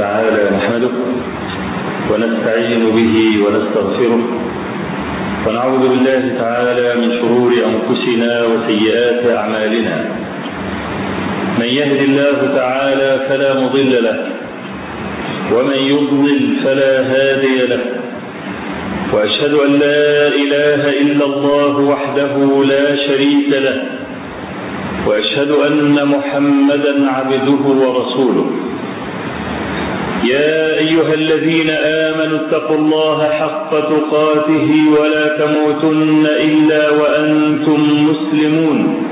تعالى نحمده ونستعين به ونستغفره ونعوذ بالله تعالى من شرور أنفسنا وسيئات أعمالنا. من يهد الله تعالى فلا مضل له ومن يضلل فلا هادي له، وأشهد أن لا إله إلا الله وحده لا شريك له، وأشهد أن محمدا عبده ورسوله. يا أيها الذين آمنوا اتقوا الله حق تقاته ولا تموتن إلا وأنتم مسلمون.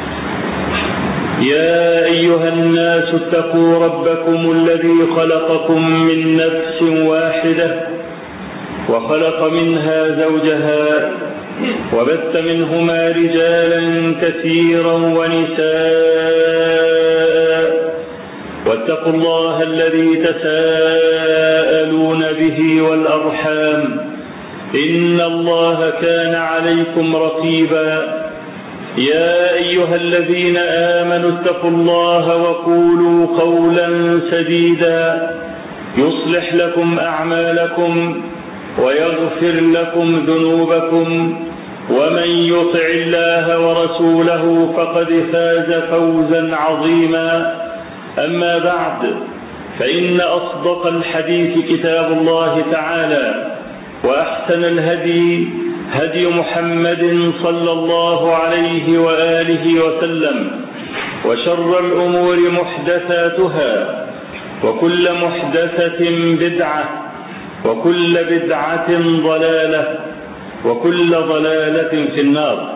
يا أيها الناس اتقوا ربكم الذي خلقكم من نفس واحدة وخلق منها زوجها وبث منهما رجالا كثيرا ونساء، واتقوا الله الذي تساءلون به والأرحام إن الله كان عليكم رقيبا. يا أيها الذين آمنوا اتقوا الله وقولوا قولا سديدا يصلح لكم أعمالكم ويغفر لكم ذنوبكم، ومن يطع الله ورسوله فقد فاز فوزا عظيما. أما بعد، فإن أصدق الحديث كتاب الله تعالى، وأحسن الهدي هدي محمد صلى الله عليه وآله وسلم، وشر الأمور محدثاتها، وكل محدثة بدعة، وكل بدعة ضلالة، وكل ضلالة في النار.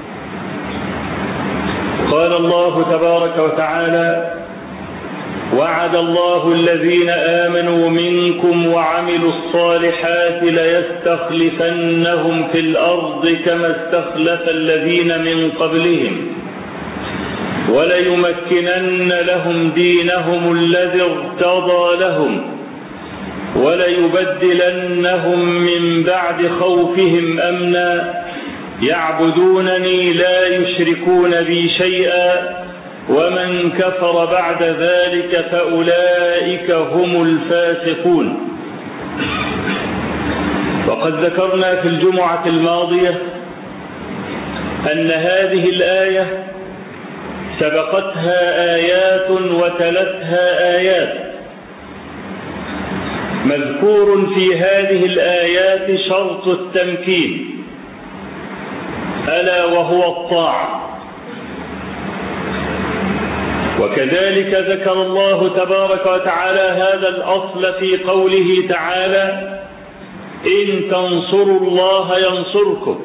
قال الله تبارك وتعالى: وعد الله الذين آمنوا منكم وعملوا الصالحات ليستخلفنهم في الأرض كما استخلف الذين من قبلهم وليمكنن لهم دينهم الذي ارتضى لهم وليبدلنهم من بعد خوفهم أمنا يعبدونني لا يشركون بي شيئا ومن كفر بعد ذلك فأولئك هم الفاسقون. وقد ذكرنا في الجمعة الماضية أن هذه الآية سبقتها آيات وتلتها آيات. مذكور في هذه الآيات شرط التمكين ألا وهو الطاعة، وكذلك ذكر الله تبارك وتعالى هذا الأصل في قوله تعالى: إن تنصروا الله ينصركم،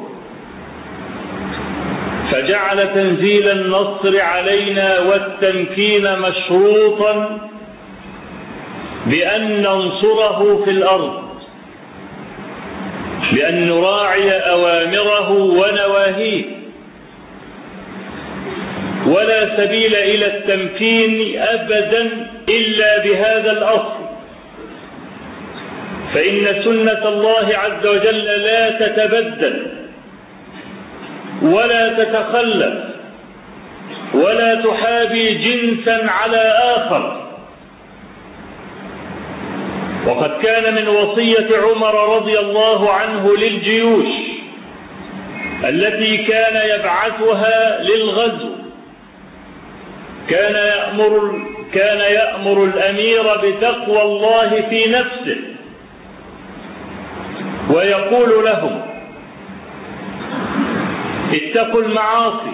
فجعل تنزيل النصر علينا والتمكين مشروطا بأن ننصره في الأرض، بأن نراعي أوامره ونواهيه. ولا سبيل إلى التمكين أبدا إلا بهذا الأصل، فإن سنة الله عز وجل لا تتبدل ولا تتخلف ولا تحابي جنسا على آخر. وقد كان من وصية عمر رضي الله عنه للجيوش التي كان يبعثها للغزو، كان يأمر الأمير بتقوى الله في نفسه، ويقول لهم: اتقوا المعاصي،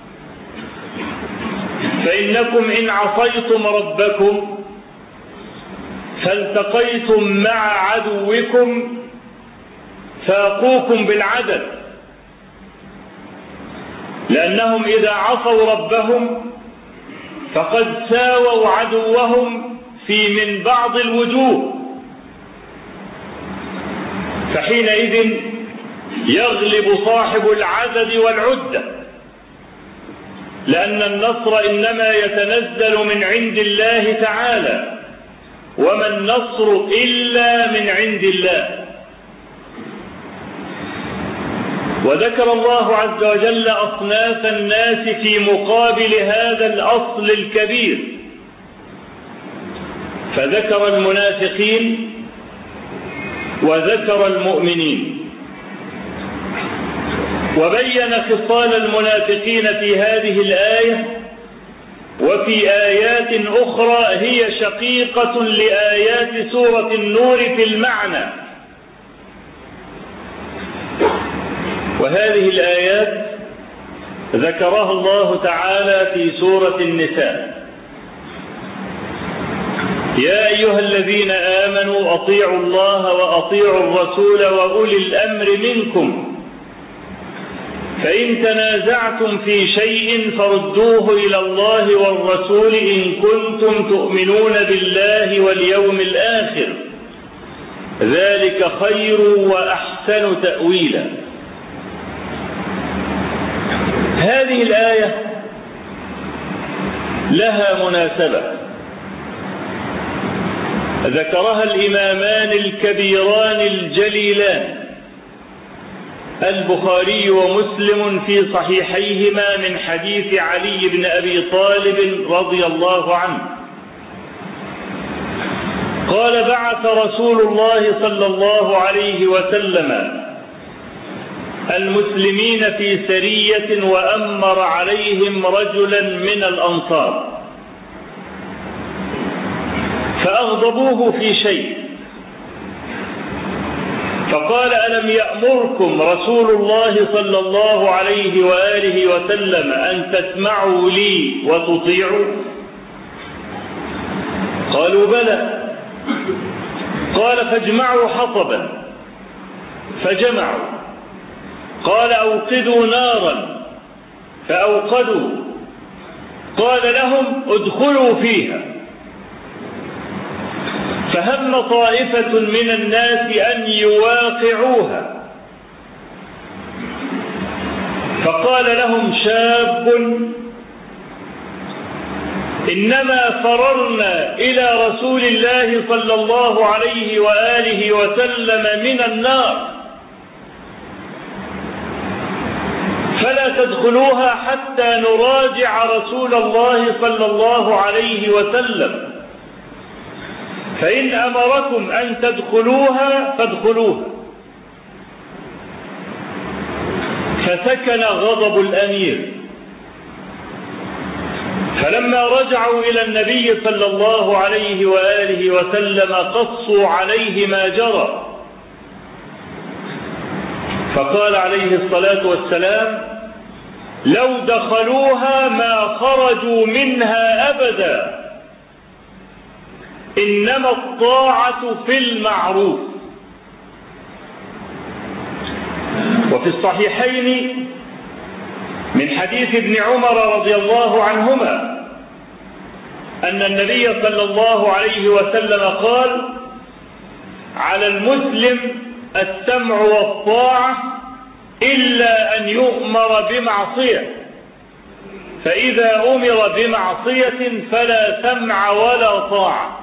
فإنكم إن عصيتم ربكم فالتقيتم مع عدوكم فاقوكم بالعدد، لأنهم إذا عصوا ربهم فقد ساووا عدوهم من بعض الوجوه، فحينئذ يغلب صاحب العدد والعدة، لأن النصر إنما يتنزل من عند الله تعالى، وما النصر إلا من عند الله. وذكر الله عز وجل أصناف الناس في مقابل هذا الأصل الكبير، فذكر المنافقين وذكر المؤمنين، وبين خصال المنافقين في هذه الآية وفي آيات أخرى هي شقيقة لآيات سورة النور في المعنى. وهذه الآيات ذكرها الله تعالى في سورة النساء: يا أيها الذين آمنوا أطيعوا الله وأطيعوا الرسول وأولي الأمر منكم، فإن تنازعتم في شيء فردوه إلى الله والرسول إن كنتم تؤمنون بالله واليوم الآخر، ذلك خير وأحسن تأويلا. هذه الآية لها مناسبة ذكرها الإمامان الكبيران الجليلان البخاري ومسلم في صحيحيهما من حديث علي بن أبي طالب رضي الله عنه قال: بعث رسول الله صلى الله عليه وسلم المسلمين في سرية وأمر عليهم رجلا من الأنصار، فأغضبوه في شيء، فقال: ألم يأمركم رسول الله صلى الله عليه وآله وسلم أن تسمعوا لي وتطيعوا؟ قالوا: بلى. قال: فاجمعوا حطبا، فجمعوا. قال: أوقدوا نارا، فأوقدوا. قال لهم: ادخلوا فيها. فهم طائفة من الناس أن يواقعوها، فقال لهم شاب: إنما فررنا إلى رسول الله صلى الله عليه وآله وسلم من النار، فلا تدخلوها حتى نراجع رسول الله صلى الله عليه وسلم، فإن أمركم أن تدخلوها فادخلوها. فسكن غضب الأمير، فلما رجعوا إلى النبي صلى الله عليه وآله وسلم قصوا عليه ما جرى، فقال عليه الصلاة والسلام: لو دخلوها ما خرجوا منها أبدا، إنما الطاعة في المعروف. وفي الصحيحين من حديث ابن عمر رضي الله عنهما أن النبي صلى الله عليه وسلم قال: على المسلم السمع والطاعة إلا أن يؤمر بمعصية، فإذا أمر بمعصية فلا سمع ولا طاعة.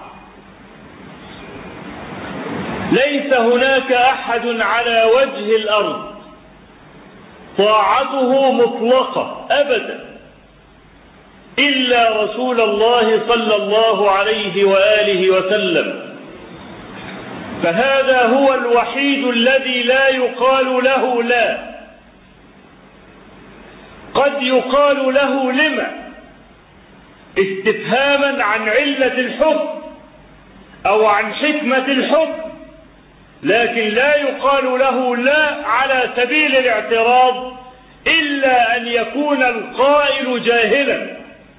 ليس هناك أحد على وجه الأرض طاعته مطلقة أبدا إلا رسول الله صلى الله عليه وآله وسلم، فهذا هو الوحيد الذي لا يقال له لا. قد يقال له لما استفهاما عن علة الحكم أو عن حكمة الحكم، لكن لا يقال له لا على سبيل الاعتراض إلا أن يكون القائل جاهلا.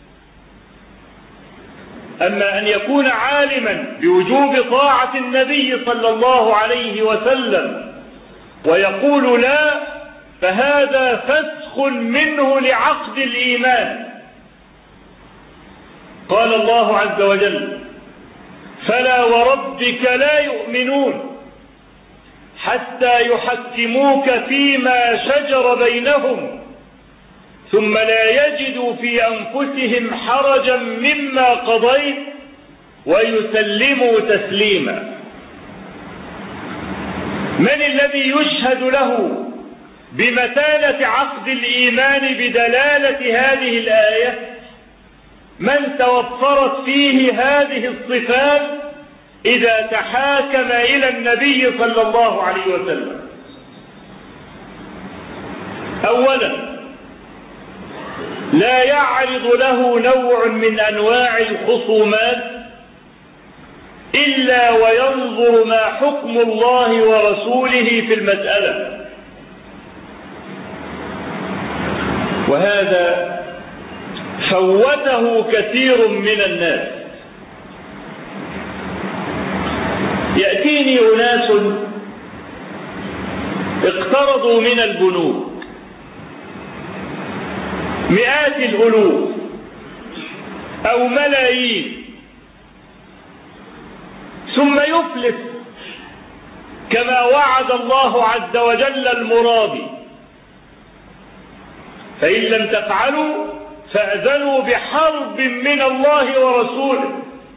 أما أن يكون عالما بوجوب طاعة النبي صلى الله عليه وسلم ويقول لا، فهذا فسخ منه لعقد الإيمان. قال الله عز وجل: فلا وربك لا يؤمنون حتى يحكموك فيما شجر بينهم ثم لا يجدوا في أنفسهم حرجا مما قضيت ويسلموا تسليما. من الذي يشهد له بمتانة عقد الإيمان بدلالة هذه الآية؟ من توفرت فيه هذه الصفات إذا تحاكم إلى النبي صلى الله عليه وسلم. أولا، لا يعرض له نوع من أنواع الخصومات إلا وينظر ما حكم الله ورسوله في المسألة، وهذا فوته كثير من الناس. يأتيني أناس اقترضوا من البنوك مئات الألوف أو ملايين، ثم يفلس كما وعد الله عز وجل المرابي، فإن لم تفعلوا فأذنوا بحرب من الله ورسوله.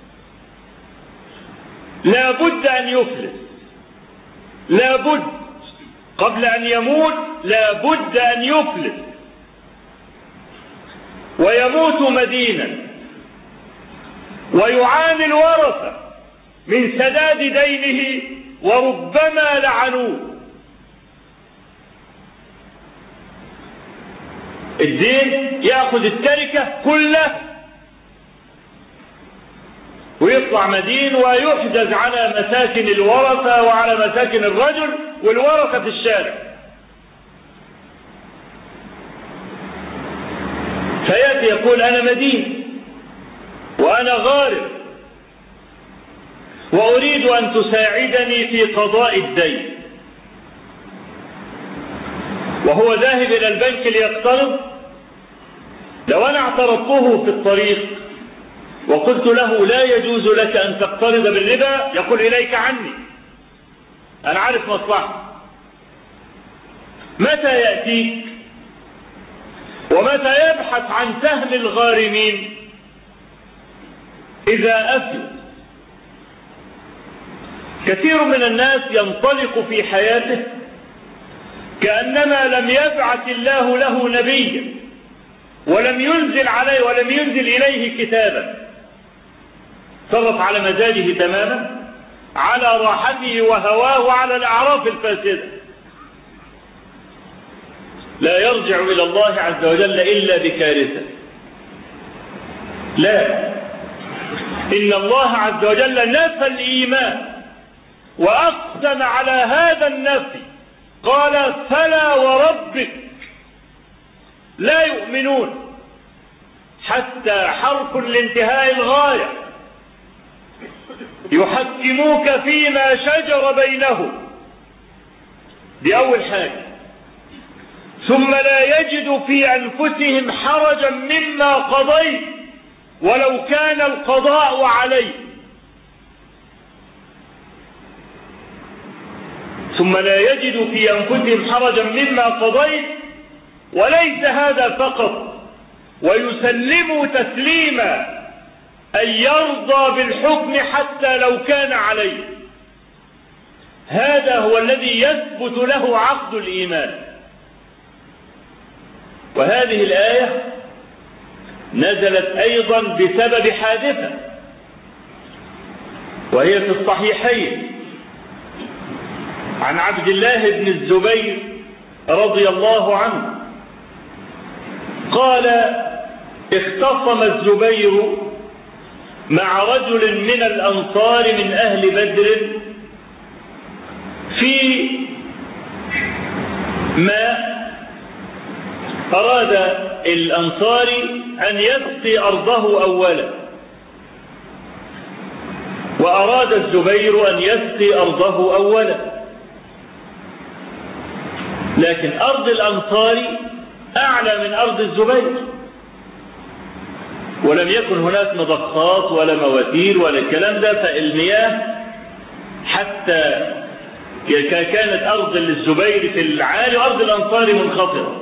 لا بد أن يفلس، لا بد قبل أن يموت، لا بد أن يفلس ويموت مدينا، ويعاني الورثة من سداد دينه، وربما لعنوه. الدين يأخذ التركة كلها ويطلع مدين، ويحجز على مساكن الورثة وعلى مساكن الرجل والورثة في الشارع. فيأتي يقول أنا مدين وأنا غارب وأريد أن تساعدني في قضاء الدين، وهو ذاهب إلى البنك ليقترض. لو أنا اعترضته في الطريق وقلت له لا يجوز لك أن تقترض بالربا، يقول إليك عني، أنا عارف مصلحة. متى يأتيك ومتى يبحث عن سهم الغارمين؟ إذا أفلت. كثير من الناس ينطلق في حياته كأنما لم يبعث الله له نبيا ولم ينزل عليه ولم ينزل إليه كتابا، صرف على مزاجه تماما، على راحته وهواه وعلى الأعراف الفاسدة، لا يرجع إلى الله عز وجل إلا بكارثة. لا، إن الله عز وجل نفى الإيمان وأقسم على هذا النفي، قال فلا وربك لا يؤمنون حتى حرف لانتهاء الغاية يحكموك فيما شجر بينهم. دي أول حاجة. ثم لا يجد في أنفسهم حرجا مما قضيت ولو كان القضاء عليه. ثم لا يجد في أنفسهم حرجا مما قضيت، وليس هذا فقط، ويسلموا تسليما، أن يرضى بالحكم حتى لو كان عليه. هذا هو الذي يثبت له عقد الإيمان. وهذه الآية نزلت أيضا بسبب حادثة، وهي في الصحيحين عن عبد الله بن الزبير رضي الله عنه قال: اختصم الزبير مع رجل من الأنصار من أهل بدر في ماء. أراد الأنصاري أن يسقي أرضه أولا، وأراد الزبير أن يسقي أرضه أولا، لكن أرض الأنصاري أعلى من أرض الزبير، ولم يكن هناك مضخات ولا مواتير ولا الكلام ده، فالمياه حتى كانت أرض للزبير في العالي وأرض الأنصار منخفضة.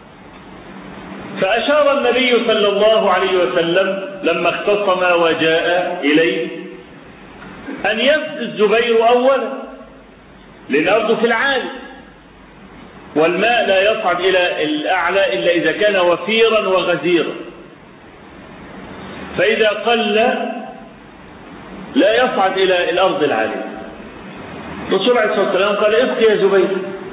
فأشار النبي صلى الله عليه وسلم لما اختصم وجاء إليه أن يسقي الزبير أولا، لأن أرضه في العالي، والماء لا يصعد إلى الأعلى إلا إذا كان وفيرا وغزيرا، فإذا قل لا يصعد إلى الأرض العالية. الرسول عليه الصلاة والسلام قال اسق يا زبير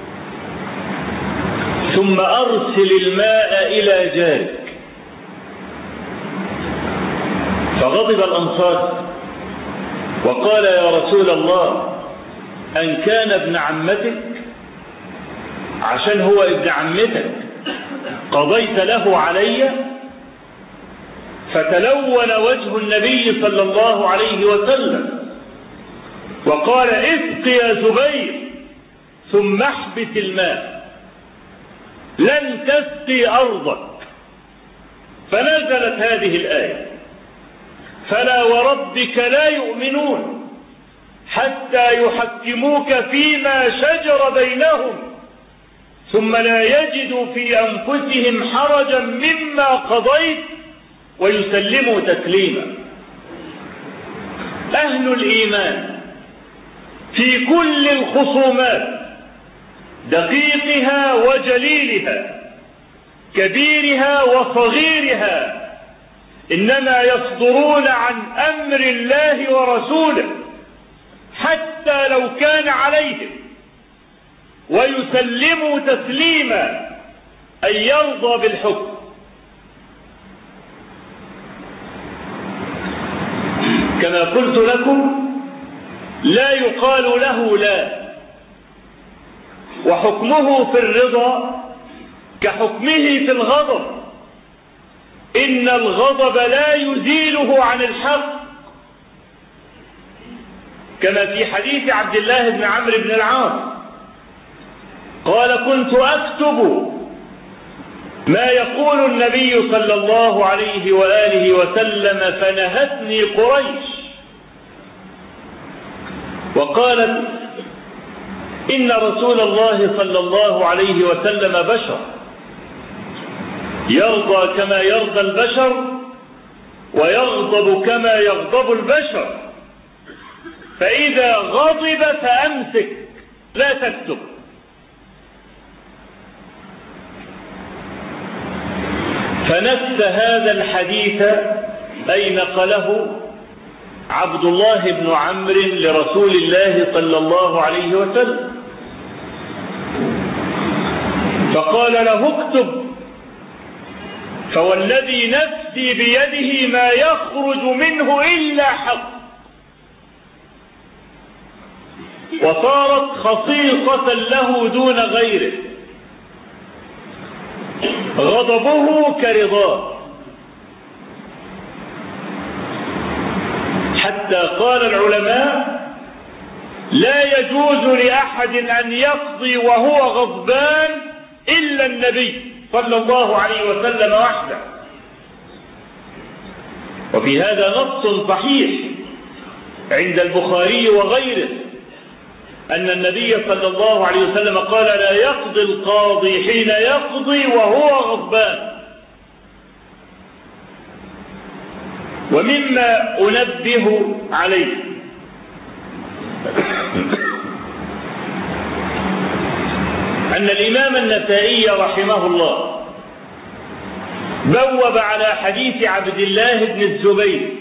ثم أرسل الماء إلى جارك. فغضب الأنصار وقال يا رسول الله أن كان ابن عمتك عشان هو ابن عمتك قضيت له علي؟ فتلون وجه النبي صلى الله عليه وسلم وقال اسق يا زبير ثم احبس الماء لن تسقي أرضك. فنزلت هذه الآية فلا وربك لا يؤمنون حتى يحكموك فيما شجر بينهم ثم لا يجدوا في أنفسهم حرجا مما قضيت ويسلموا تسليما. أهل الإيمان في كل الخصومات دقيقها وجليلها كبيرها وصغيرها إنما يصدرون عن أمر الله ورسوله حتى لو كان عليهم ويسلموا تسليما أن يرضى بالحكم. كما قلت لكم لا يقال له لا، وحكمه في الرضا كحكمه في الغضب، إن الغضب لا يزيله عن الحق، كما في حديث عبد الله بن عمرو بن العاص قال كنت أكتب ما يقول النبي صلى الله عليه وآله وسلم فنهتني قريش وقالت إن رسول الله صلى الله عليه وسلم بشر يرضى كما يرضى البشر ويغضب كما يغضب البشر، فإذا غضب فأمسك لا تكتب. فنفس هذا الحديث أي نقله عبد الله بن عمرو لرسول الله صلى الله عليه وسلم فقال له اكتب فوالذي نفسي بيده ما يخرج منه إلا حق. وصارت خصيصة له دون غيره، غضبه كرضاه، حتى قال العلماء لا يجوز لأحد أن يقضي وهو غضبان إلا النبي صلى الله عليه وسلم وحده. وفي هذا نص صحيح عند البخاري وغيره أن النبي صلى الله عليه وسلم قال لا يقضي القاضي حين يقضي وهو غضبان. ومما أنبه عليه أن الإمام النسائي رحمه الله بوب على حديث عبد الله بن الزبير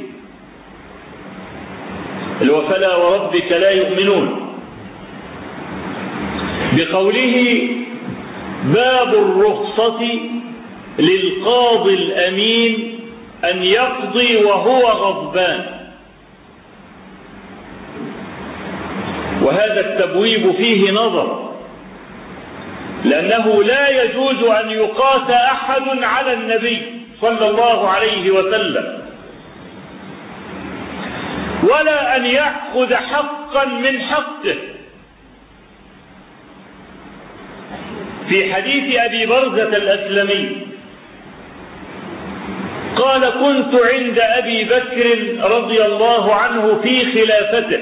فلا وربك لا يؤمنون بقوله باب الرخصة للقاضي الأمين أن يقضي وهو غضبان. وهذا التبويب فيه نظر، لأنه لا يجوز أن يقاس أحد على النبي صلى الله عليه وسلم ولا أن يأخذ حقا من حقه. في حديث أبي برزة الأسلمي قال كنت عند أبي بكر رضي الله عنه في خلافته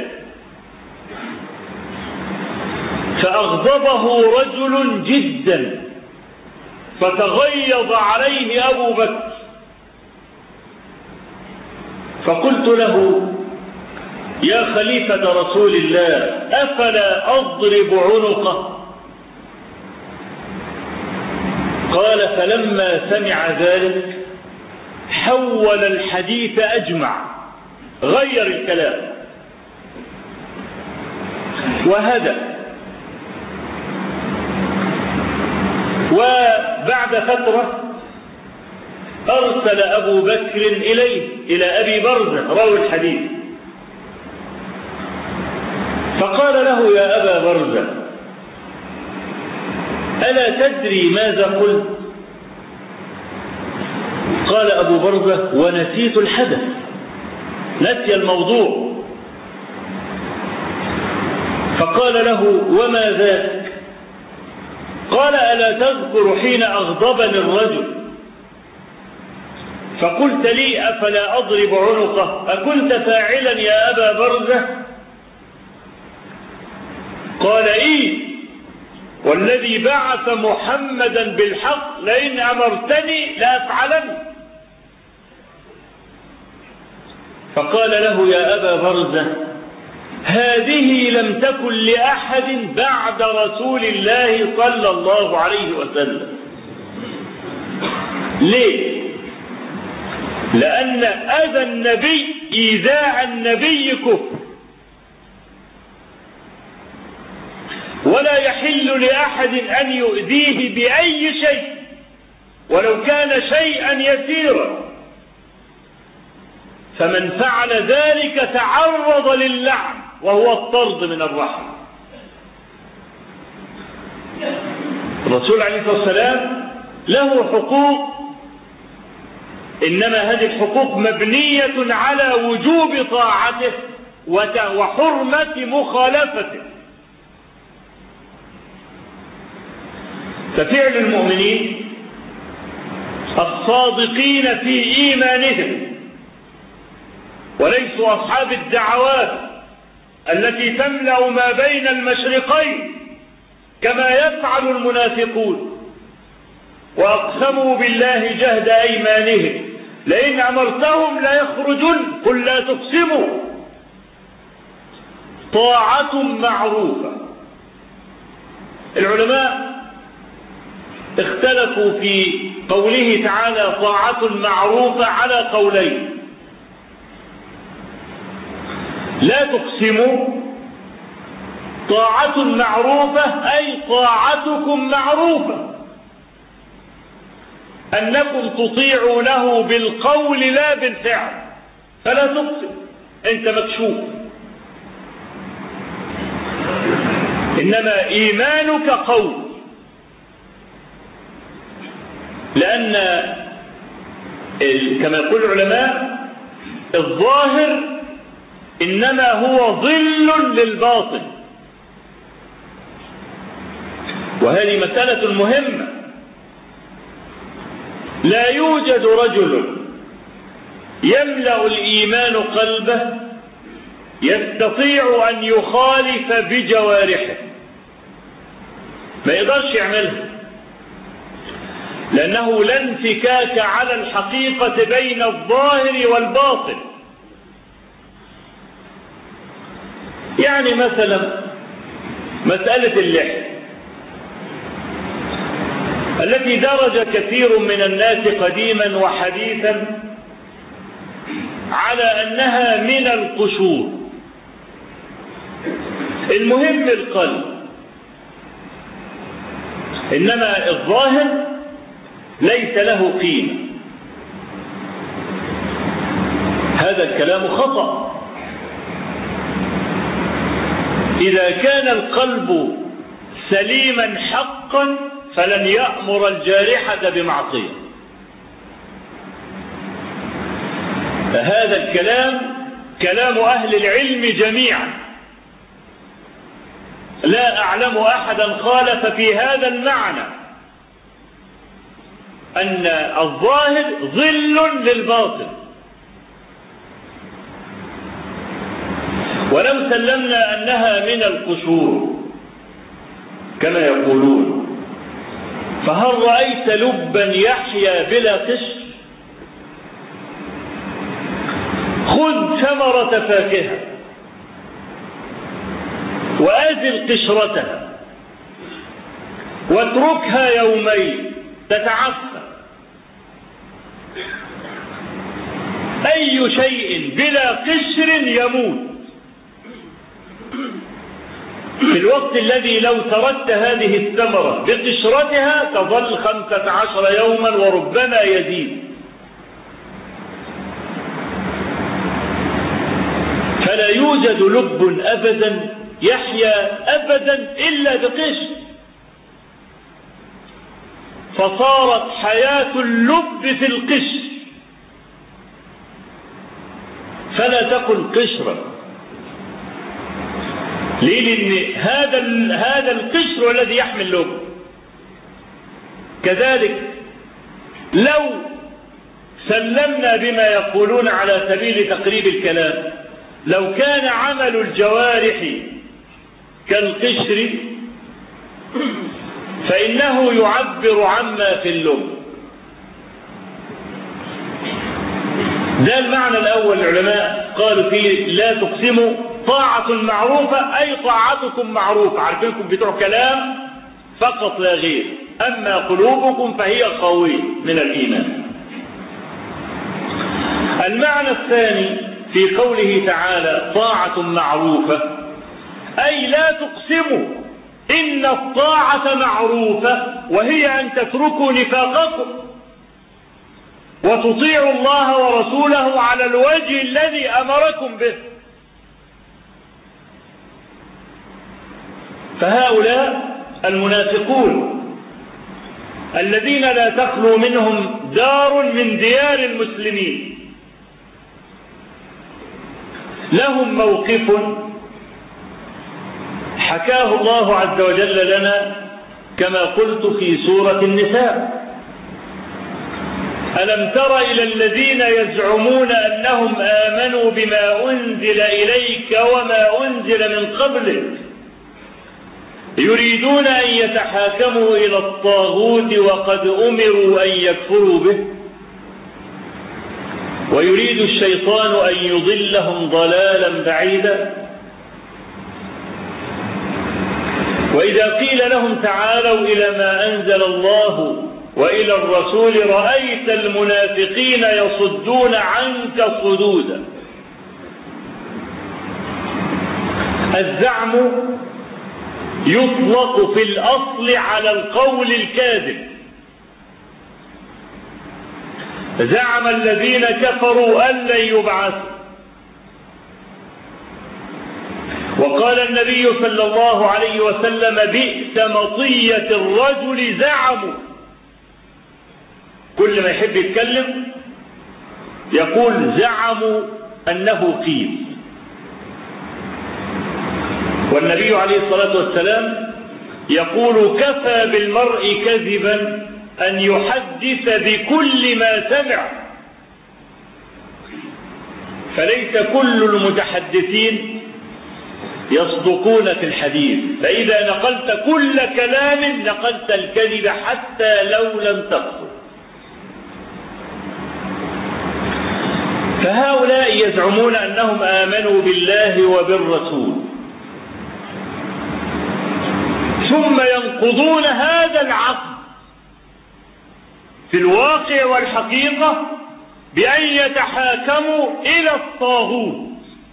فأغضبه رجل جدا فتغيظ عليه أبو بكر فقلت له يا خليفة رسول الله أفلا أضرب عنقه؟ قال فلما سمع ذلك حول الحديث أجمع، غير الكلام وهدى. وبعد فترة أرسل أبو بكر إليه إلى أبي برزة راوي الحديث، فقال له: يا أبا برزة، ألا تدري ماذا قلت؟ قال أبو برزة: ونسيت الحدث، نسي الموضوع. فقال له: وما ذاك؟ قال: ألا تذكر حين أغضبني الرجل فقلت لي: أفلا أضرب عنقه؟ أكنت فاعلا يا أبا برزة؟ قال: إيه، والذي بعث محمدا بالحق لئن أمرتني لأفعلن. فقال له: يا أبا برزة، هذه لم تكن لأحد بعد رسول الله صلى الله عليه وسلم. ليه؟ لأن أذى النبي إيذاء النبي كفر، ولا يحل لأحد أن يؤذيه بأي شيء ولو كان شيئا يسيرا، فمن فعل ذلك تعرض للعن وهو الطرد من الرحمة. الرسول عليه الصلاة والسلام له حقوق، إنما هذه الحقوق مبنية على وجوب طاعته وحرمة مخالفته. ففعل المؤمنين الصادقين في إيمانهم وليسوا أصحاب الدعوات التي تملأ ما بين المشرقين كما يفعل المنافقون، وأقسموا بالله جهد أيمانهم لئن أمرتهم لا يخرجن قل لا تقسموا طاعة معروفة. العلماء اختلفوا في قوله تعالى طاعة معروفة على قولين: لا تقسموا طاعة معروفة أي طاعتكم معروفة، أنكم تطيعونه بالقول لا بالفعل، فلا تقسم، أنت مكشوف. إنما إيمانك قول، لأن كما يقول العلماء الظاهر إنما هو ظل للباطن، وهذه مسألة مهمة. لا يوجد رجل يملأ الإيمان قلبه يستطيع أن يخالف بجوارحه، ما يقدرش يعملها، لأنه لا انفكاك على الحقيقة بين الظاهر والباطن. يعني مثلا مسألة اللحية التي درج كثير من الناس قديما وحديثا على أنها من القشور. المهم القلب، إنما الظاهر ليس له قيمة. هذا الكلام خطأ. إذا كان القلب سليما حقا فلن يأمر الجارحة بمعصية. فهذا الكلام كلام أهل العلم جميعا، لا أعلم أحدا خالف في هذا المعنى، أن الظاهر ظل للباطن. ولو سلمنا أنها من القشور كما يقولون، فهل رأيت لبا يحيا بلا قشر؟ خذ ثمرة فاكهة وأزل قشرتها واتركها يومين تتعفن. أي شيء بلا قشر يموت. في الوقت الذي لو تركت هذه الثمرة بقشرتها تظل 15 يوما وربما يزيد. فلا يوجد لب أبدا يحيا أبدا إلا بقشر، فصارت حياة اللب في القشر. فلا تقل قشرا، ليه؟ لأن هذا القشر الذي يحمي اللب. كذلك لو سلمنا بما يقولون على سبيل تقريب الكلام، لو كان عمل الجوارح كالقشر فإنه يعبر عما في اللب. ده المعنى الأول. العلماء قالوا فيه لا تقسموا، طاعة معروفة أي طاعتكم معروفة، عارفينكم بتوع كلام فقط لا غير، أما قلوبكم فهي قوية من الإيمان. المعنى الثاني في قوله تعالى طاعة معروفة أي لا تقسموا إن الطاعة معروفة، وهي أن تتركوا نفاقكم وتطيعوا الله ورسوله على الوجه الذي أمركم به. فهؤلاء المنافقون الذين لا تخلو منهم دار من ديار المسلمين لهم موقف حكاه الله عز وجل لنا كما قلت في سورة النساء: ألم تر إلى الذين يزعمون أنهم آمنوا بما أنزل إليك وما أنزل من قبلك يريدون أن يتحاكموا إلى الطاغوت وقد أمروا أن يكفروا به ويريد الشيطان أن يضلهم ضلالا بعيدا. وإذا قيل لهم تعالوا إلى ما أنزل الله وإلى الرسول رأيت المنافقين يصدون عنك صدودا. الزعم يطلق في الأصل على القول الكاذب. زعم الذين كفروا أن لن يبعثوا، وقال النبي صلى الله عليه وسلم بئس مطية الرجل زعموا. كل ما يحب يتكلم يقول زعموا أنه قيل. والنبي عليه الصلاة والسلام يقول كفى بالمرء كذبا أن يحدث بكل ما سمع. فليس كل المتحدثين يصدقون في الحديث، فإذا نقلت كل كلام نقلت الكذب حتى لو لم تقصد. فهؤلاء يزعمون أنهم آمنوا بالله وبالرسول ثم ينقضون هذا العقد في الواقع والحقيقة بأن يتحاكموا إلى الطاغوت.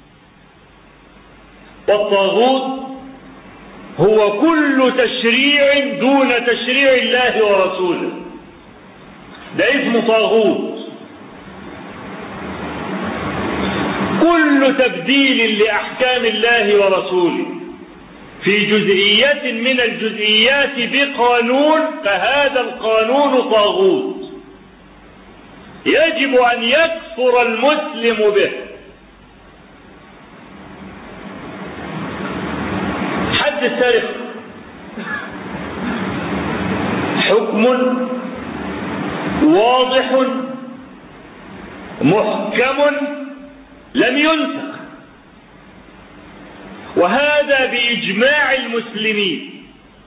والطاغوت هو كل تشريع دون تشريع الله ورسوله، ده اسمه طاغوت. كل تبديل لأحكام الله ورسوله في جزئية من الجزئيات بقانون فهذا القانون طاغوت يجب أن يكفر المسلم به. حد السرقة حكم واضح محكم لم ينسخ، وهذا بإجماع المسلمين.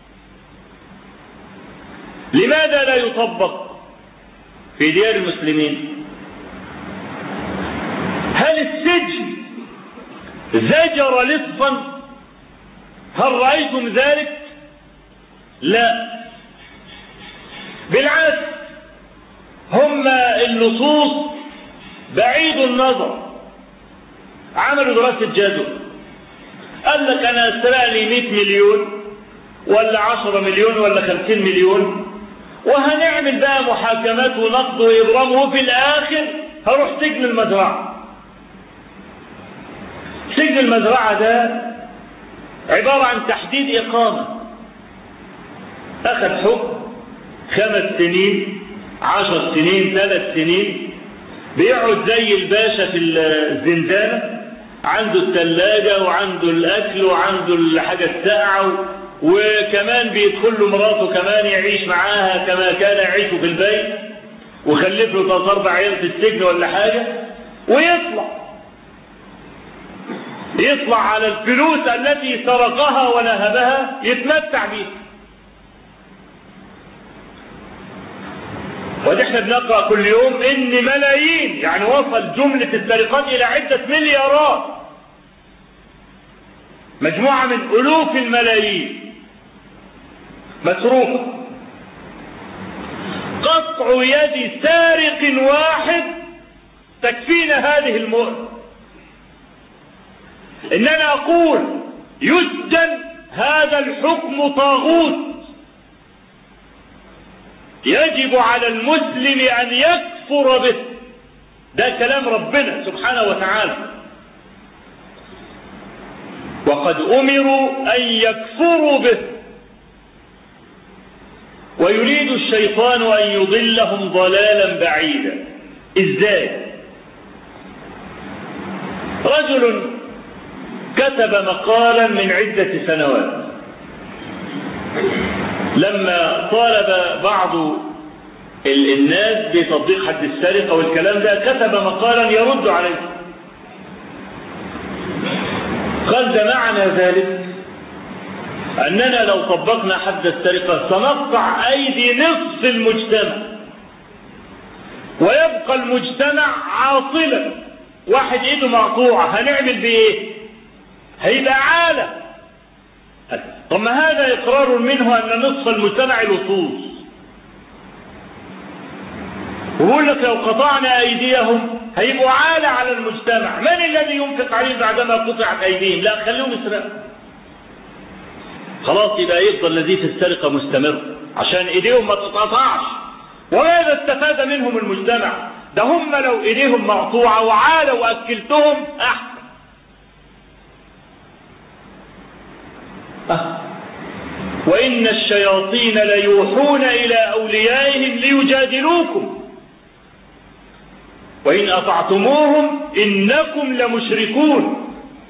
لماذا لا يطبق في ديار المسلمين؟ هل السجن زجر لصا؟ هل رأيتم ذلك؟ لا، بالعكس هم اللصوص بعيد النظر عملوا دراسة جدوى قال لك أنا أسرق لي 100 مليون ولا 10 مليون ولا 50 مليون، وهنعمل بقى محاكمات ونقض وإبرام، وفي الآخر هروح سجن المزرعة. سجن المزرعة ده عبارة عن تحديد إقامة. أخذ حكم 5 سنين 10 سنين 3 سنين، بيقعد زي الباشا في الزنزانة، عنده الثلاجة وعنده الأكل وعنده الحاجة الساقعة، وكمان بيدخل له مراته كمان يعيش معاها كما كان يعيش في البيت، وخلف له 3 4 عيال في السجن ولا حاجة، يطلع على الفلوس التي سرقها ونهبها يتمتع بيها. ونحن بنقرأ كل يوم إن ملايين، يعني وصل جملة السرقات إلى عدة مليارات، مجموعة من ألوف الملايين مسروقة. قطع يد سارق واحد تكفينا هذه المؤنة. إننا أقول يسجن هذا الحكم طاغوت، يجب على المسلم أن يكفر به. ده كلام ربنا سبحانه وتعالى، وقد أمروا أن يكفروا به. ويريد الشيطان أن يضلهم ضلالا بعيدا. إزاي؟ رجل كتب مقالا من عدة سنوات، لما طالب بعض الناس بتطبيق حد السرقة والكلام ده، كتب مقالا يرد عليه. قال ده معنى ذلك أننا لو طبقنا حد السرقة سنقطع أيدي نصف المجتمع، ويبقى المجتمع عاطلا، واحد ايده مقطوعة، هنعمل بإيه؟ هيبقى عالة. طب ما هذا إقرار منه أن نصف المجتمع لصوص، ويقول لك لو قطعنا أيديهم هيبقوا عالة على المجتمع. من الذي ينفق عليه بعدما قطعت أيديهم؟ لا، خليهم يسرقوا خلاص، يبقى يفضل نزيف السرقة مستمر عشان إيديهم ما تتقطعش. وماذا استفاد منهم المجتمع؟ ده هم لو إيديهم مقطوعة وعالة وأكلتهم أحسن. وإن الشياطين ليوحون إلى أوليائهم ليجادلوكم وإن أطعتموهم إنكم لمشركون.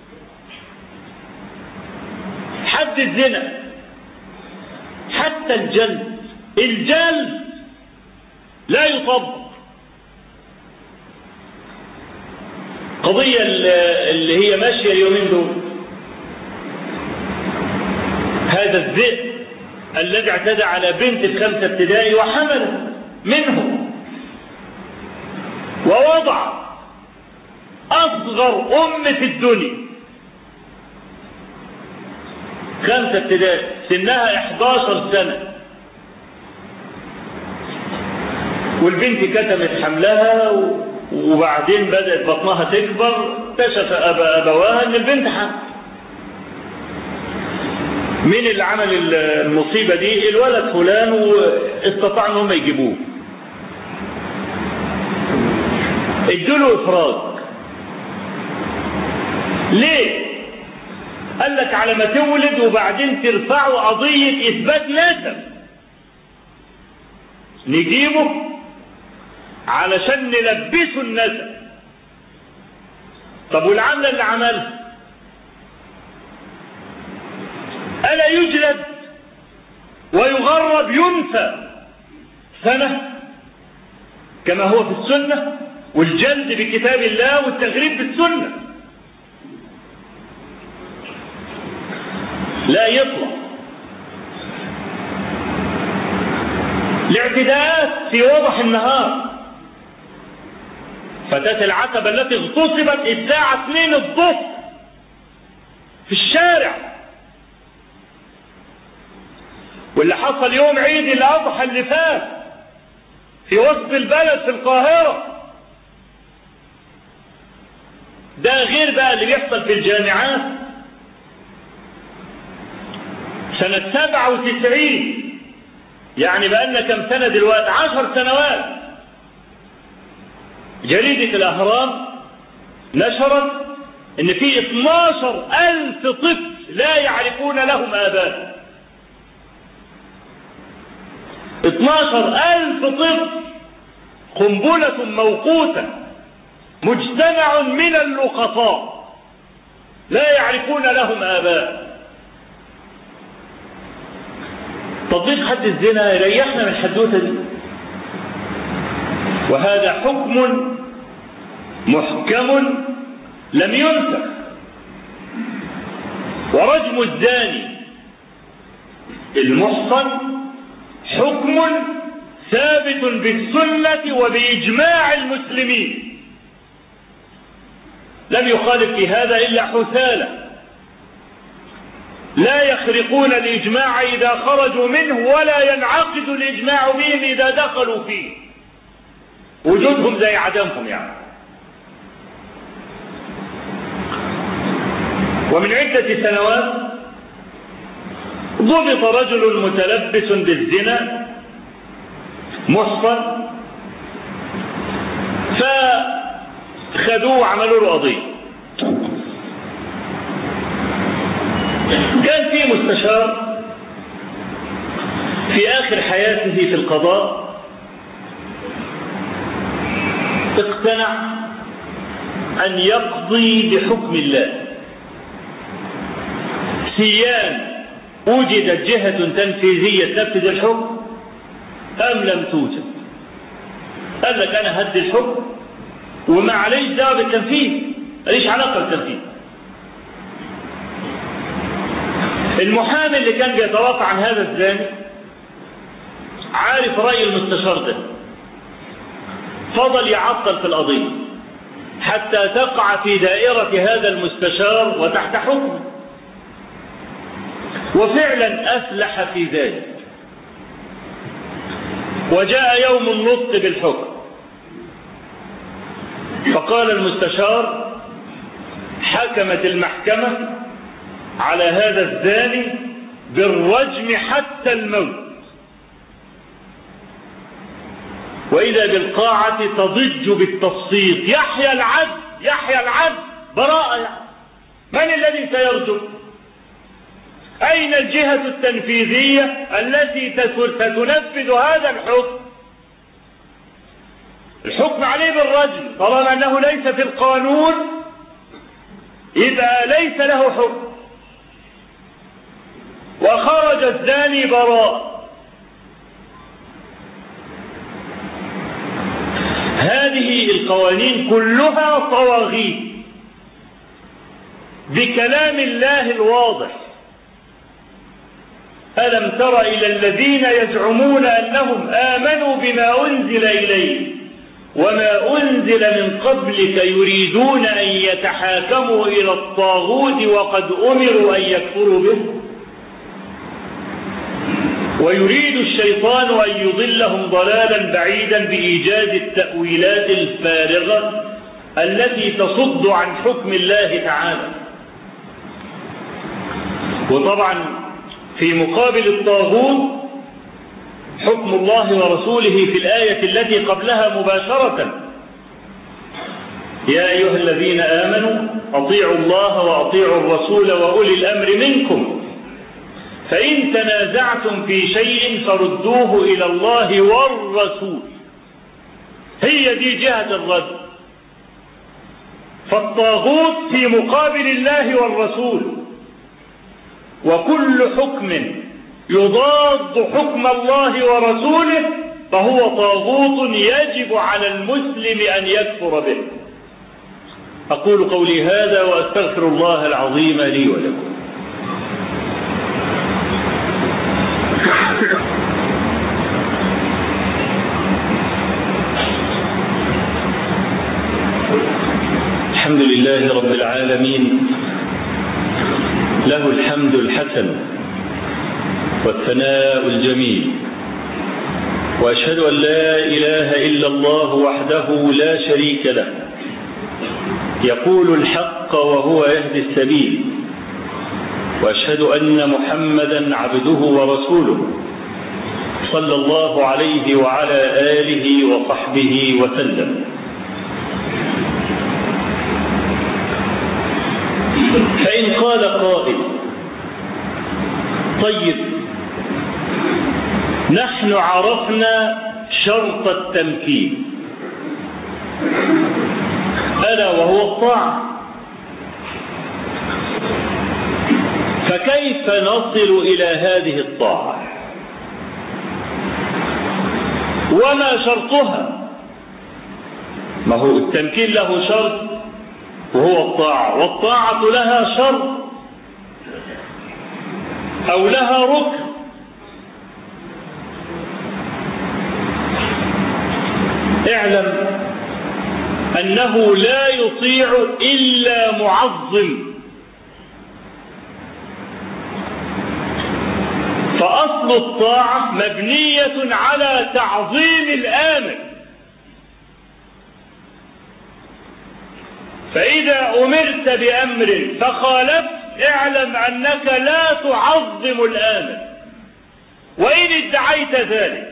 حد الزنا، حتى الجلد لا يطبق. قضية اللي هي ماشية اليومين دول، هذا الذئب الذي اعتدى على بنت في 5 ابتدائي وحمل منه ووضع أصغر في الدنيا 5 ابتدائي، سنها 11 سنة، والبنت كتمت حملها وبعدين بدأت بطنها تكبر، اكتشف أبواها أن البنت حمل. مين اللي عمل المصيبة دي؟ الولد فلان، واستطاع أنهم يجيبوه، ادوا إفراج. ليه؟ قال لك على ما تولد وبعدين ترفعوا قضية إثبات نسب، نجيبه علشان نلبسه النسب. طب والعملة اللي عملها ألا يجلد ويغرب ينفى سنة كما هو في السنة، والجلد بكتاب الله والتغريب بالسنة؟ لا يطلع. الاعتداءات في وضح النهار، فتاة العتبة التي اغتصبت الساعة 2 الظهر في الشارع، واللي حصل يوم عيد الأضحى اللي فات في وسط البلد في القاهرة، ده غير بقى اللي بيحصل في الجامعات سنة 97، يعني بقالنا كم سنة دلوقتي؟ 10 سنوات. جريدة الأهرام نشرت إن في 12,000 طفل لا يعرفون لهم آباء. 12,000 طفل، قنبلة موقوتة، مجتمع من اللقطاء لا يعرفون لهم آباء. تطبيق حد الزنا يريحنا من الحدوثة دي، وهذا حكم محكم لم ينسخ. ورجم الزاني المحصن حكم ثابت بالسنة وبإجماع المسلمين، لم يخالف في هذا إلا حثالة لا يخرقون الإجماع إذا خرجوا منه، ولا ينعقد الإجماع بهم إذا دخلوا فيه، وجودهم زي عدمهم يعني. ومن عدة سنوات ضبط رجل متلبس بالزنا محصن، فخذوه وعملوا له قضية. كان في مستشار في آخر حياته في القضاء اقتنع أن يقضي بحكم الله، سيان وجدت جهة تنفيذية تنفذ الحكم أم لم توجد. قال لك أنا هدي الحكم وما عليش دعوة بالتنفيذ، ماليش علاقة بالتنفيذ. المحامي اللي كان بيتوافى عن هذا الزاني عارف رأي المستشار ده، فضل يعطل في القضية حتى تقع في دائرة هذا المستشار وتحت حكمه، وفعلا أفلح في ذلك. وجاء يوم النطق بالحكم، فقال المستشار: حكمت المحكمة على هذا الزاني بالرجم حتى الموت. وإذا بالقاعة تضج بالتصفيق: يحيى العدل، يحيى العدل، براءة يعني. من الذي سيرجم؟ أين الجهة التنفيذية التي ستنفذ هذا الحكم؟ الحكم عليه بالرجم طالما أنه ليس في القانون، إذا ليس له حكم. وخرج الزاني براء. هذه القوانين كلها طواغيت بكلام الله الواضح. ألم تر إلى الذين يزعمون أنهم آمنوا بما أنزل إليه وما أنزل من قبلك يريدون أن يتحاكموا إلى الطاغوت وقد أمروا أن يكفروا به، ويريد الشيطان أن يضلهم ضلالا بعيدا بإيجاد التأويلات الفارغة التي تصد عن حكم الله تعالى. وطبعا في مقابل الطاغوت حكم الله ورسوله في الآية التي قبلها مباشرة: يا أيها الذين آمنوا أطيعوا الله وأطيعوا الرسول وأولي الأمر منكم فإن تنازعتم في شيء فردوه إلى الله والرسول. هي دي جهة الرد. فالطاغوت في مقابل الله والرسول، وكل حكم يضاد حكم الله ورسوله فهو طاغوت يجب على المسلم أن يكفر به. أقول قولي هذا وأستغفر الله العظيم لي ولكم. الحمد لله رب العالمين، له الحمد الحسن والثناء الجميل، وأشهد أن لا إله إلا الله وحده لا شريك له، يقول الحق وهو يهدي السبيل، وأشهد أن محمدا عبده ورسوله صلى الله عليه وعلى آله وصحبه وسلم. فإن قال قائل: طيب، نحن عرفنا شرط التمكين ألا وهو الطاعة، فكيف نصل إلى هذه الطاعة؟ وما شرطها؟ ما هو التمكين له شرط وهو الطاعة، والطاعة لها شرط أو لها ركن. اعلم أنه لا يطيع إلا معظم، فأصل الطاعة مبنية على تعظيم الآمر، فإذا أمرت بأمر فخالفت اعلم أنك لا تعظم الآمر وإن ادعيت ذلك.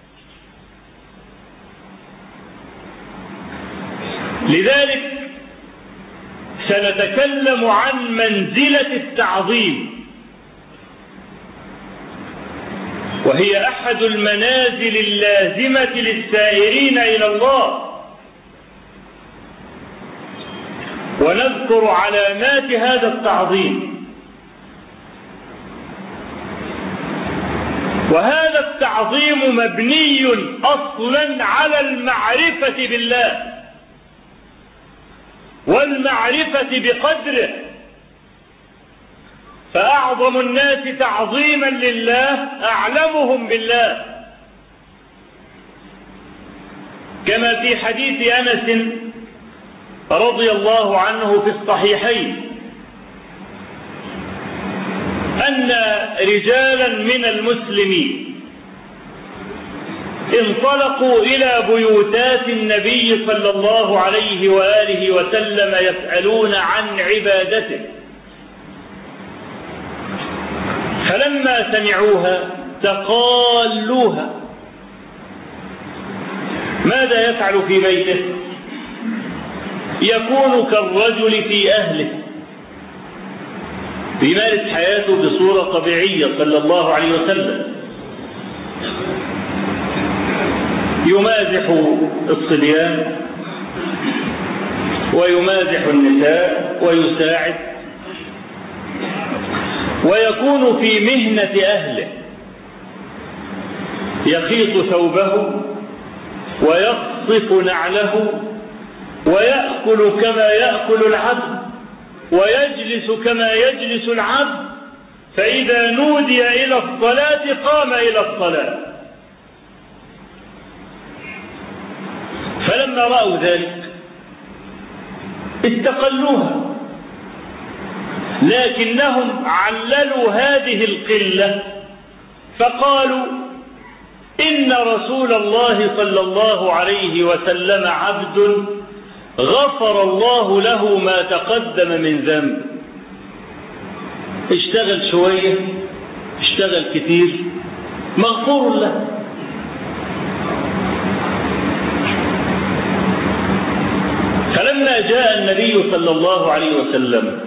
لذلك سنتكلم عن منزلة التعظيم، وهي أحد المنازل اللازمة للسائرين إلى الله، ونذكر علامات هذا التعظيم. وهذا التعظيم مبني أصلا على المعرفة بالله والمعرفة بقدره، فأعظم الناس تعظيما لله أعلمهم بالله، كما في حديث أنس رضي الله عنه في الصحيحين أن رجالا من المسلمين انطلقوا إلى بيوتات النبي صلى الله عليه وآله وسلم يسألون عن عبادته، فلما سمعوها تقالوها. ماذا يفعل في بيته؟ يكون كالرجل في أهله، يمارس حياته بصورة طبيعية صلى الله عليه وسلم، يمازح الصبيان ويمازح النساء ويساعد، ويكون في مهنة أهله، يخيط ثوبه ويقصف نعله ويأكل كما يأكل العبد ويجلس كما يجلس العبد، فإذا نودي إلى الصلاة قام إلى الصلاة. فلما رأوا ذلك استقلوها، لكنهم عللوا هذه القلة فقالوا إن رسول الله صلى الله عليه وسلم عبد غفر الله له ما تقدم من ذنب، اشتغل شوية اشتغل كتير مغفور له. فلما جاء النبي صلى الله عليه وسلم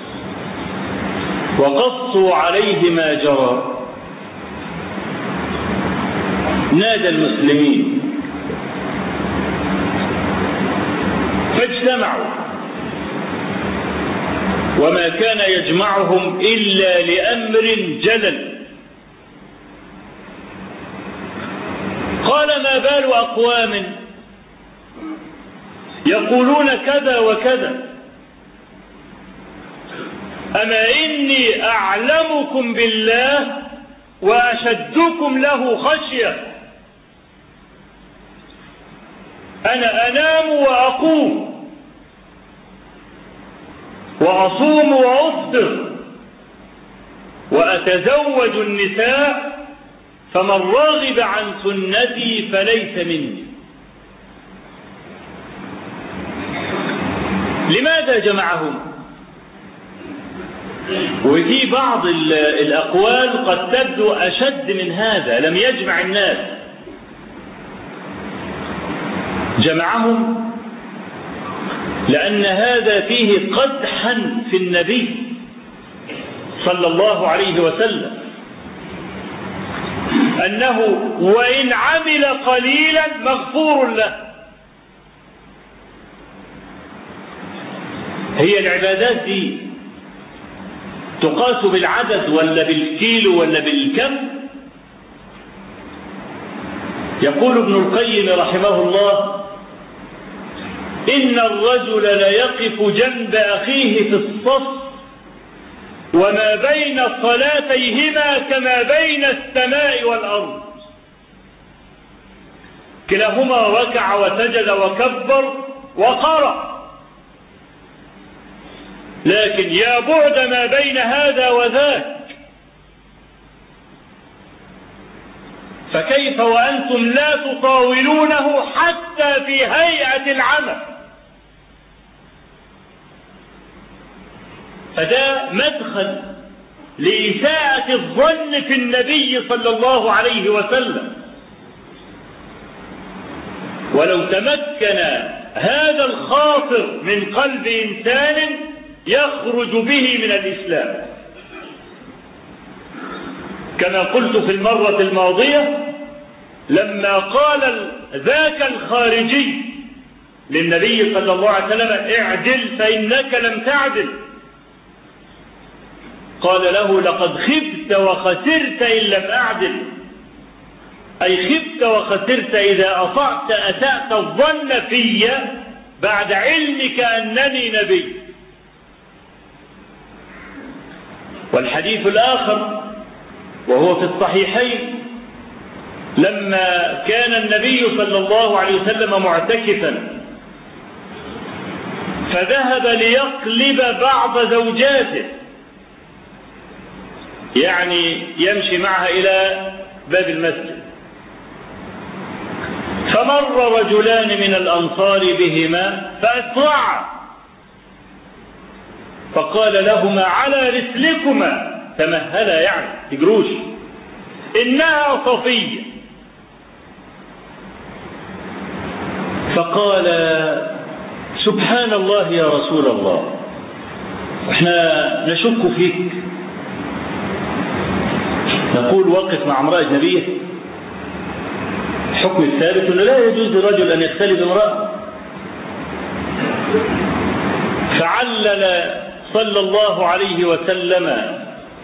وقصوا عليه ما جرى نادى المسلمين فاجتمعوا، وما كان يجمعهم إلا لأمر جلل. قال: ما بال أقوام يقولون كذا وكذا، أما إني أعلمكم بالله وأشدكم له خشية، أنا أنام وأقوم وأصوم وأفطر وأتزوج النساء، فمن راغب عن سنتي فليس مني. لماذا جمعهم؟ وفي بعض الأقوال قد تبدو أشد من هذا، لم يجمع الناس، جمعهم لأن هذا فيه قدحا في النبي صلى الله عليه وسلم، أنه وإن عمل قليلا مغفور له. هي العبادات دي تقاس بالعدد ولا بالكيلو ولا بالكم؟ يقول ابن القيم رحمه الله: إن الرجل ليقف جنب أخيه في الصف وما بين صلاتيهما كما بين السماء والأرض، كلاهما ركع وسجد وكبر وقرأ، لكن يا بعد ما بين هذا وذاك، فكيف وأنتم لا تطاولونه حتى في هيئة العمل؟ فده مدخل لإساءة الظن في النبي صلى الله عليه وسلم. ولو تمكن هذا الخاطر من قلب إنسان يخرج به من الإسلام، كما قلت في المرة الماضية لما قال ذاك الخارجي للنبي صلى الله عليه وسلم: اعدل فإنك لم تعدل. قال له: لقد خبت وخسرت إن لم أعدل، أي خبت وخسرت إذا أطعت أسأت الظن في بعد علمك أنني نبي. والحديث الآخر وهو في الصحيحين لما كان النبي صلى الله عليه وسلم معتكفا فذهب ليقلب بعض زوجاته، يعني يمشي معها إلى باب المسجد، فمر رجلان من الأنصار بهما فأسرعا، فقال لهما: على رسلكما، تمهلا يعني تجروش، إنها صفية. فقال: سبحان الله يا رسول الله، احنا نشك فيك، نقول وقف مع امرأة نبيه. الحكم الثالث أنه لا يجوز لرجل أن يختلي بامرأة. فعلل صلى الله عليه وسلم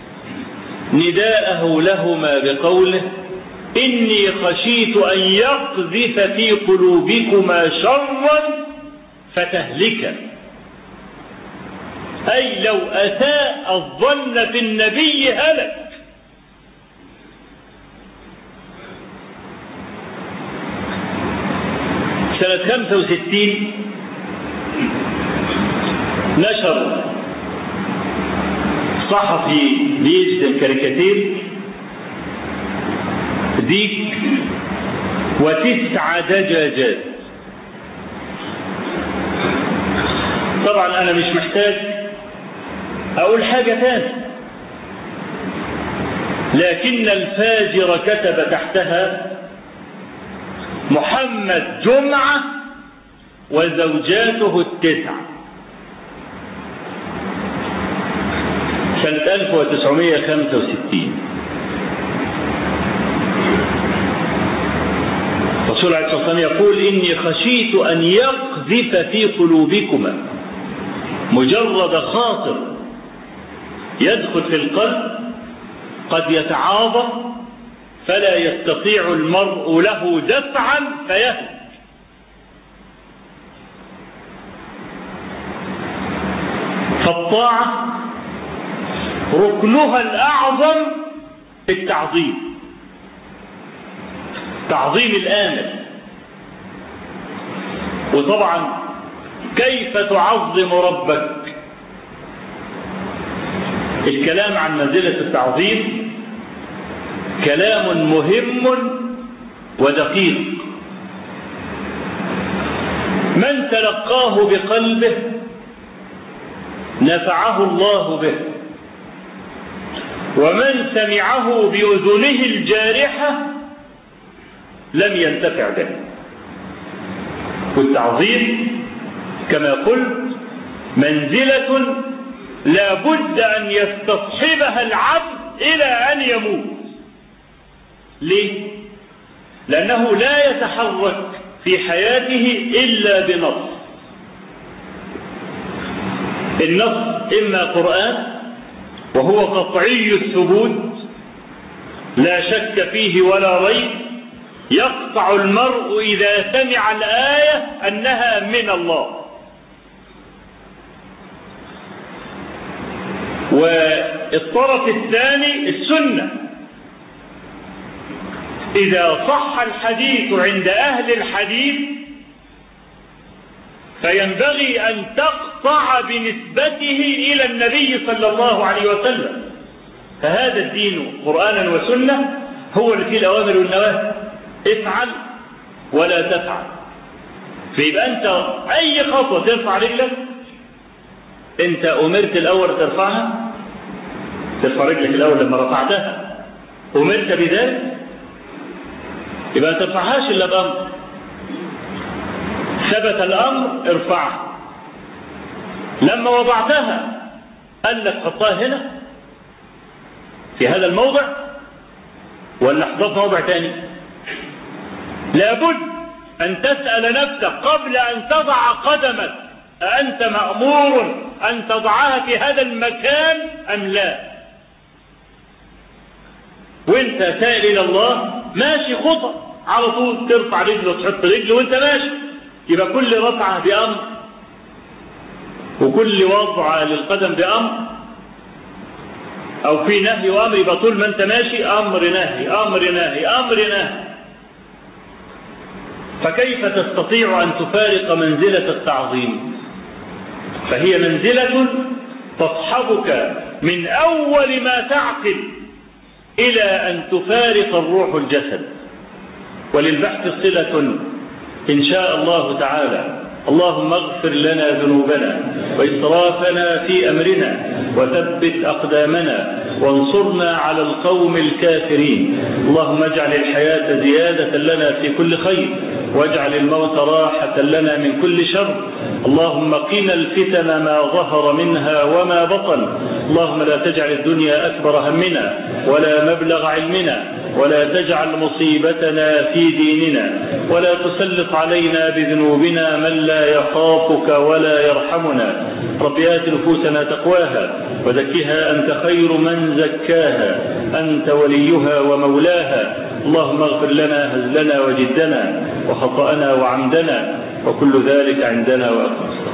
نداءه لهما بقوله: إني خشيت أن يقذف في قلوبكما شرا فتهلكا، أي لو أساء الظن في النبي هلك. سنة 65 نشر صحفي ليجد كاريكاتير ديك و9 دجاجات. طبعا أنا مش محتاج أقول حاجة ثانية، لكن الفاجر كتب تحتها: محمد جمعة وزوجاته 9. سنة 1965. الرسول عليه الصلاة والسلام يقول: إني خشيت أن يقذف في قلوبكما، مجرد خاطر يدخل في القلب قد يتعاظم فلا يستطيع المرء له دفعا فيهلك. فالطاعة ركنها الأعظم في التعظيم، تعظيم الآمر. وطبعا كيف تعظم ربك؟ الكلام عن منزلة التعظيم كلام مهم ودقيق. من تلقاه بقلبه نفعه الله به، ومن سمعه بأذنه الجارحة لم ينتفع به. والتعظيم كما قلت منزلة لا بد أن يستصحبها العبد إلى أن يموت. ليه؟ لأنه لا يتحرك في حياته إلا بنص. النص إما قرآن وهو قطعي الثبوت لا شك فيه ولا ريب، يقطع المرء إذا سمع الآية أنها من الله. والطرف الثاني السنة. إذا صح الحديث عند أهل الحديث فينبغي أن تقطع بنسبته إلى النبي صلى الله عليه وسلم. فهذا الدين قرآنا وسنة هو اللي فيه الأوامر والنواهي، افعل ولا تفعل. فيبقى أنت أي خطوة ترفع رجلك أنت أمرت الأول ترفعها، ترفع رجلك الأول لما رفعتها أمرت بذلك، يبقى ما ترفعهاش إلا بأمر. ثبت الأمر ارفعها. لما وضعتها قال لك حطها هنا في هذا الموضع ولا حطها في موضع تاني؟ لابد أن تسأل نفسك قبل أن تضع قدمك أأنت مأمور أن تضعها في هذا المكان أم لا؟ وانت سائل إلى الله ماشي خطأ على طول ترفع رجل وتحط رجل وانت ماشي، يبقى كل رفعة بأمر وكل وضع للقدم بأمر، أو في نهي وأمر، يبقى طول ما انت ماشي أمر نهي أمر نهي أمر نهي. فكيف تستطيع أن تفارق منزلة التعظيم؟ فهي منزلة تصحبك من أول ما تعقل إلى أن تفارق الروح الجسد. وللبحث صلة إن شاء الله تعالى. اللهم اغفر لنا ذنوبنا وإسرافنا في أمرنا وثبت أقدامنا وانصرنا على القوم الكافرين. اللهم اجعل الحياة زيادة لنا في كل خير واجعل الموت راحة لنا من كل شر. اللهم قنا الفتن ما ظهر منها وما بطن. اللهم لا تجعل الدنيا أكبر همنا ولا مبلغ علمنا ولا تجعل مصيبتنا في ديننا ولا تسلط علينا بذنوبنا من لا يخافك ولا يرحمنا. رب آت نفوسنا تقواها وزكها أنت خير من زكاها أنت وليها ومولاها. اللهم اغفر لنا هزلنا وجدنا وخطأنا وعمدنا وكل ذلك عندنا وأقم.